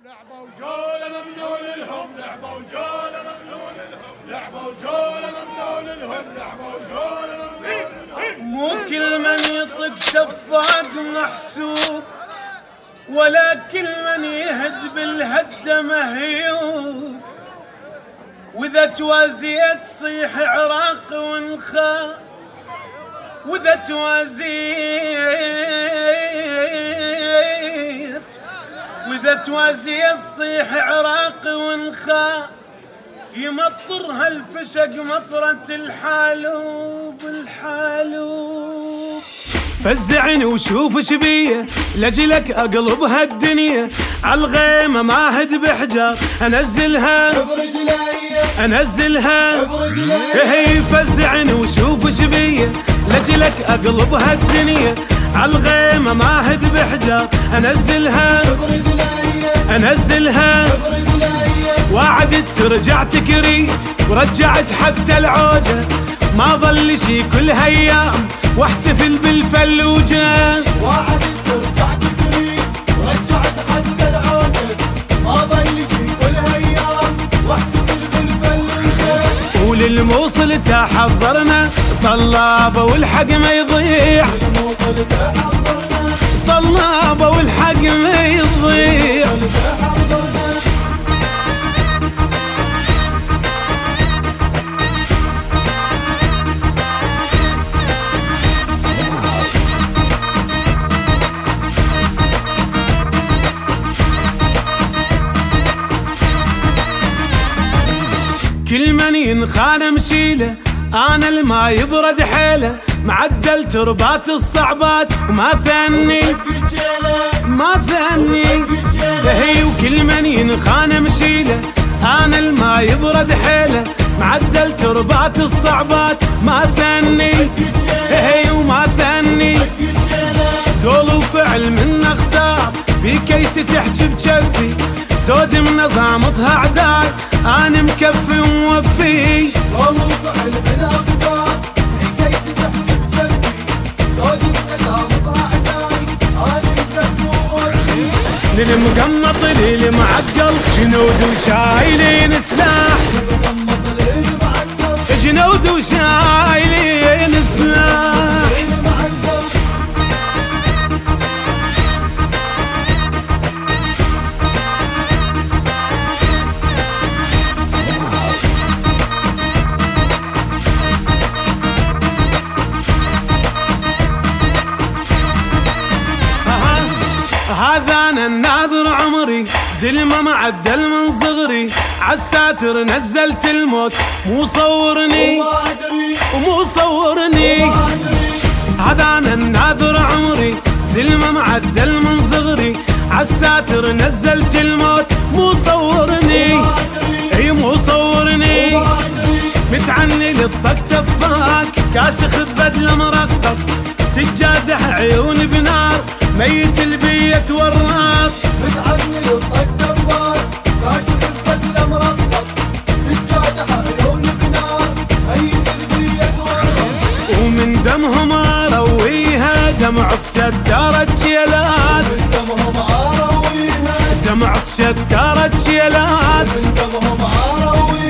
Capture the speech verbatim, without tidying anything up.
لعبوا جولة ممنون لهم، لعبوا جولة ممنون لهم، لعبوا جولة ممنون لهم، لعبوا جولة ممنون لهم. مو كل من يطق سفاق محسوب، ولا كل من يهد بالهدة مهيوب. وإذا توازيت تصيح عراق ونخاء، وإذا توازيت وإذا توازيت تصيح عراق ونخاء. يمطرها الفشق مطرة الحالوب الحالوب. فزعني وشوف شبيه لجلك اقلب هالدنيا، عالغيمة ما هد بحجار انزلها انزلها. هي فزعني وشوف شبيه لجلك اقلب هالدنيا، عالغيمة ما هد بحجار انزلها انزلها. وعدت رجعت كريت ورجعت حتى العوجة، ما ظل شي كل هايام واحتفل بالفلوجة. وعدت رجعت كريت ورجعت حتى العوجة، ما ظل شي كل هايام واحتفل بالفلوجة. وللموصل تحضرنا طلابة والحق ما يضيع، طلابة والحق ما يضيع. كل من ينخان مشيله، انا الما يبرد حيله، معدل تربات الصعبات وما ثني ما ثني. هي وكل من ينخان مشيله، انا الما يبرد حيله، معدل تربات الصعبات ما ثني. هي وما ثني. قول وفعل من اختار بكيس تحجي بجفي، زود منظامتها عداي انا مكفي وموفي. قول وفعل من اختار بكيس تحجي بجفي، زود منظامتها عداي انا مكفي وموفي. للمقمط للمعقل جنود وشايلين سلاح، جنود وشايلين سلاح. هذا انا الناظر عمري، زلمة معدل من صغري، عالساتر نزلت الموت مو صورني ومو صورني. هذا انا الناظر عمري، زلمة معدل من صغري، عالساتر نزلت الموت مو صورني اي مو صورني. متعني للطق تفاك كاشخ ببدله مرقب، تتجادح عيون بنار ميت البيت والراس. متعني للطق تفاك كاشخ ببدله مرقب، تتجادح عيون بنار ميت البيت والراس. ومن دمهم ارويها دمعة شتارة شيلات، دمهم ارويها دمعة شتارة شيلات. دمهم ارويها